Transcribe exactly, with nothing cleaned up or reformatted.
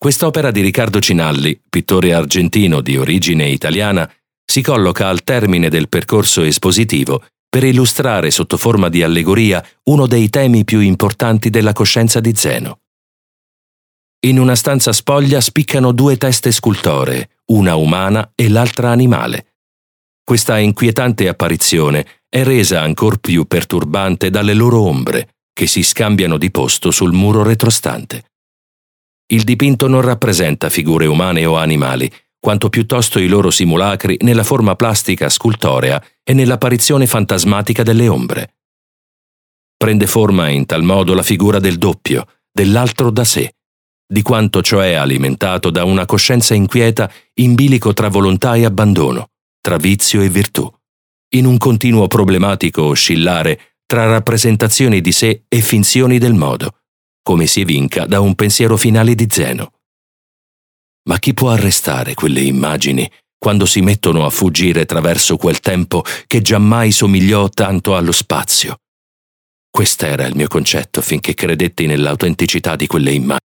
Quest'opera di Riccardo Cinalli, pittore argentino di origine italiana, si colloca al termine del percorso espositivo per illustrare sotto forma di allegoria uno dei temi più importanti della coscienza di Zeno. In una stanza spoglia spiccano due teste scultoree, una umana e l'altra animale. Questa inquietante apparizione è resa ancor più perturbante dalle loro ombre, che si scambiano di posto sul muro retrostante. Il dipinto non rappresenta figure umane o animali, quanto piuttosto i loro simulacri nella forma plastica scultorea e nell'apparizione fantasmatica delle ombre. Prende forma in tal modo la figura del doppio, dell'altro da sé, di quanto cioè alimentato da una coscienza inquieta in bilico tra volontà e abbandono, tra vizio e virtù, in un continuo problematico oscillare tra rappresentazioni di sé e finzioni del modo, come si evinca da un pensiero finale di Zeno. Ma chi può arrestare quelle immagini quando si mettono a fuggire attraverso quel tempo che giammai somigliò tanto allo spazio? Quest'era il mio concetto finché credetti nell'autenticità di quelle immagini.